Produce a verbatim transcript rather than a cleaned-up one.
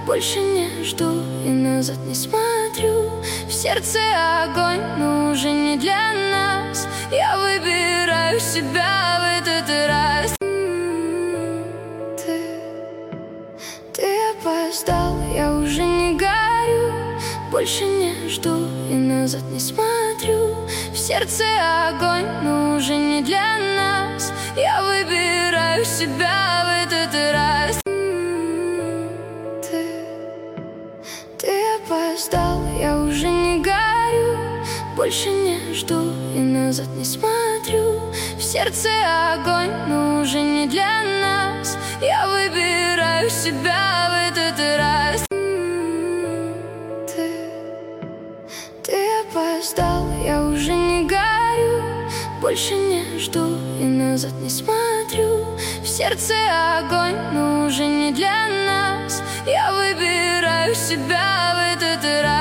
больше не жду и назад не смотрю. В сердце огонь, но уже не для нас. Я выбираю себя в этот раз. Ты, ты опоздал, я уже не горю. Больше не жду и назад не смотрю. В сердце огонь, но уже не для нас. Я выбираю себя в этот раз. Ты, ты опоздал, я уже не горю. Больше не жду и назад не смотрю. В сердце огонь, но уже не для нас. Я выбираю себя в этот раз. Ты, ты опоздал, я уже не горю. Больше не жду и назад не смотрю. В сердце огонь, но уже не для нас. Я выбираю себя в этот раз.